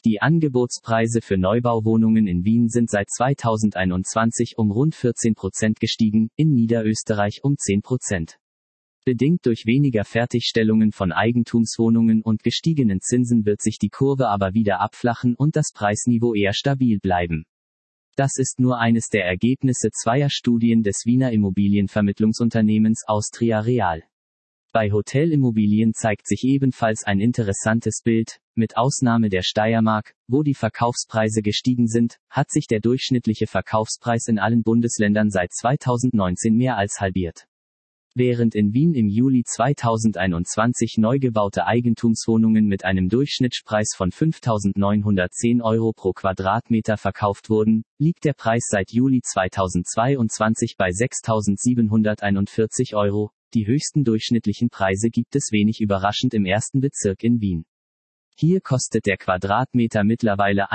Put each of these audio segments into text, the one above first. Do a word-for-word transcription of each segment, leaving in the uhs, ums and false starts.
Die Angebotspreise für Neubauwohnungen in Wien sind seit zweitausendeinundzwanzig um rund vierzehn Prozent gestiegen, in Niederösterreich um zehn Prozent. Bedingt durch weniger Fertigstellungen von Eigentumswohnungen und gestiegenen Zinsen wird sich die Kurve aber wieder abflachen und das Preisniveau eher stabil bleiben. Das ist nur eines der Ergebnisse zweier Studien des Wiener Immobilienvermittlungsunternehmens Austria Real. Bei Hotelimmobilien zeigt sich ebenfalls ein interessantes Bild. Mit Ausnahme der Steiermark, wo die Verkaufspreise gestiegen sind, hat sich der durchschnittliche Verkaufspreis in allen Bundesländern seit zweitausendneunzehn mehr als halbiert. Während in Wien im Juli zweitausendeinundzwanzig neu gebaute Eigentumswohnungen mit einem Durchschnittspreis von fünftausendneunhundertzehn Euro pro Quadratmeter verkauft wurden, liegt der Preis seit Juli zweitausendzweiundzwanzig bei sechstausendsiebenhunderteinundvierzig Euro. Die höchsten durchschnittlichen Preise gibt es wenig überraschend im ersten Bezirk in Wien. Hier kostet der Quadratmeter mittlerweile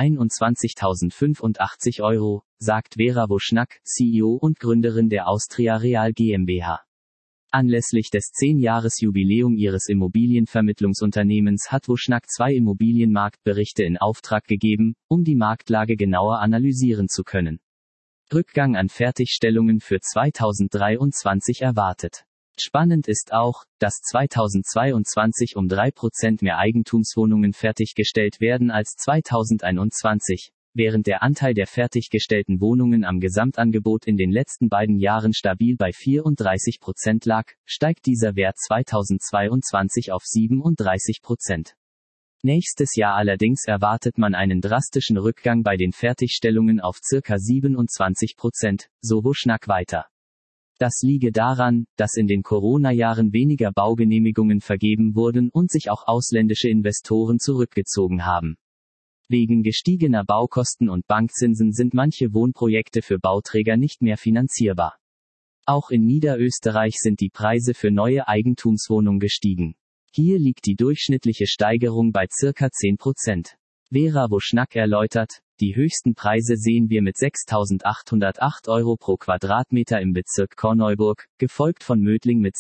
einundzwanzigtausendfünfundachtzig Euro, sagt Vera Woschnack, C E O und Gründerin der Austria Real GmbH. Anlässlich des zehn-Jahres-Jubiläum ihres Immobilienvermittlungsunternehmens hat Woschnack zwei Immobilienmarktberichte in Auftrag gegeben, um die Marktlage genauer analysieren zu können. Rückgang an Fertigstellungen für zweitausenddreiundzwanzig erwartet. Spannend ist auch, dass zweitausendzweiundzwanzig um drei Prozent mehr Eigentumswohnungen fertiggestellt werden als zweitausendeinundzwanzig. Während der Anteil der fertiggestellten Wohnungen am Gesamtangebot in den letzten beiden Jahren stabil bei vierunddreißig Prozent lag, steigt dieser Wert zweitausendzweiundzwanzig auf siebenunddreißig Prozent. Nächstes Jahr allerdings erwartet man einen drastischen Rückgang bei den Fertigstellungen auf circa siebenundzwanzig Prozent, so Woschnack weiter. Das liege daran, dass in den Corona-Jahren weniger Baugenehmigungen vergeben wurden und sich auch ausländische Investoren zurückgezogen haben. Wegen gestiegener Baukosten und Bankzinsen sind manche Wohnprojekte für Bauträger nicht mehr finanzierbar. Auch in Niederösterreich sind die Preise für neue Eigentumswohnungen gestiegen. Hier liegt die durchschnittliche Steigerung bei circa zehn Prozent. Vera Woschnack erläutert, die höchsten Preise sehen wir mit sechstausendachthundertacht Euro pro Quadratmeter im Bezirk Korneuburg, gefolgt von Mödling mit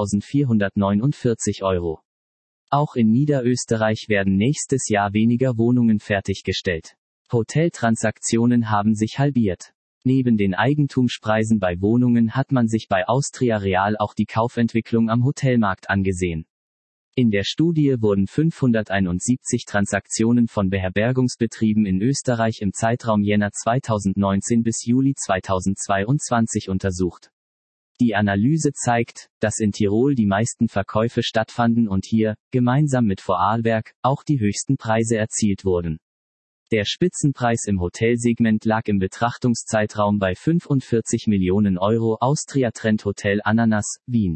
sechstausendvierhundertneunundvierzig Euro. Auch in Niederösterreich werden nächstes Jahr weniger Wohnungen fertiggestellt. Hoteltransaktionen haben sich halbiert. Neben den Eigentumspreisen bei Wohnungen hat man sich bei Austria Real auch die Kaufentwicklung am Hotelmarkt angesehen. In der Studie wurden fünfhunderteinundsiebzig Transaktionen von Beherbergungsbetrieben in Österreich im Zeitraum Jänner zweitausendneunzehn bis Juli zweitausendzweiundzwanzig untersucht. Die Analyse zeigt, dass in Tirol die meisten Verkäufe stattfanden und hier, gemeinsam mit Vorarlberg, auch die höchsten Preise erzielt wurden. Der Spitzenpreis im Hotelsegment lag im Betrachtungszeitraum bei fünfundvierzig Millionen Euro. Austria Trend Hotel Ananas, Wien.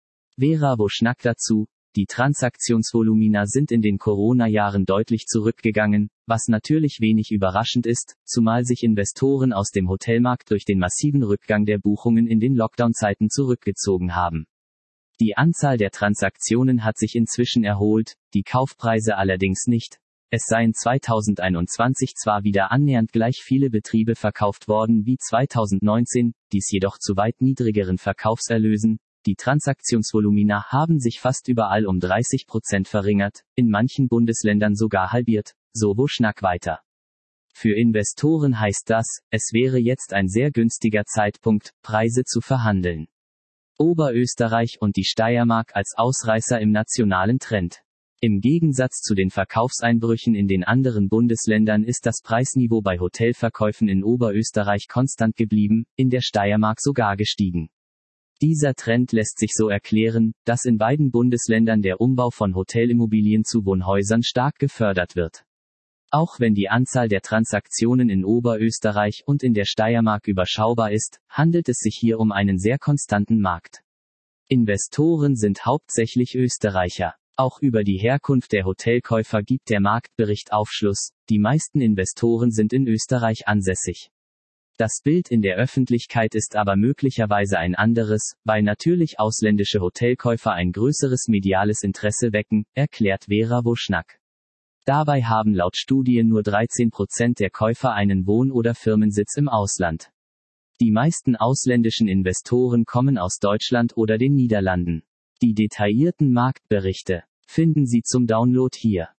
Vera Woschnack dazu: Die Transaktionsvolumina sind in den Corona-Jahren deutlich zurückgegangen, was natürlich wenig überraschend ist, zumal sich Investoren aus dem Hotelmarkt durch den massiven Rückgang der Buchungen in den Lockdown-Zeiten zurückgezogen haben. Die Anzahl der Transaktionen hat sich inzwischen erholt, die Kaufpreise allerdings nicht. Es seien zweitausendeinundzwanzig zwar wieder annähernd gleich viele Betriebe verkauft worden wie zweitausendneunzehn, dies jedoch zu weit niedrigeren Verkaufserlösen. Die Transaktionsvolumina haben sich fast überall um dreißig Prozent verringert, in manchen Bundesländern sogar halbiert, so Woschnack weiter. Für Investoren heißt das, es wäre jetzt ein sehr günstiger Zeitpunkt, Preise zu verhandeln. Oberösterreich und die Steiermark als Ausreißer im nationalen Trend. Im Gegensatz zu den Verkaufseinbrüchen in den anderen Bundesländern ist das Preisniveau bei Hotelverkäufen in Oberösterreich konstant geblieben, in der Steiermark sogar gestiegen. Dieser Trend lässt sich so erklären, dass in beiden Bundesländern der Umbau von Hotelimmobilien zu Wohnhäusern stark gefördert wird. Auch wenn die Anzahl der Transaktionen in Oberösterreich und in der Steiermark überschaubar ist, handelt es sich hier um einen sehr konstanten Markt. Investoren sind hauptsächlich Österreicher. Auch über die Herkunft der Hotelkäufer gibt der Marktbericht Aufschluss, die meisten Investoren sind in Österreich ansässig. Das Bild in der Öffentlichkeit ist aber möglicherweise ein anderes, weil natürlich ausländische Hotelkäufer ein größeres mediales Interesse wecken, erklärt Vera Woschnack. Dabei haben laut Studie nur dreizehn Prozent der Käufer einen Wohn- oder Firmensitz im Ausland. Die meisten ausländischen Investoren kommen aus Deutschland oder den Niederlanden. Die detaillierten Marktberichte finden Sie zum Download hier.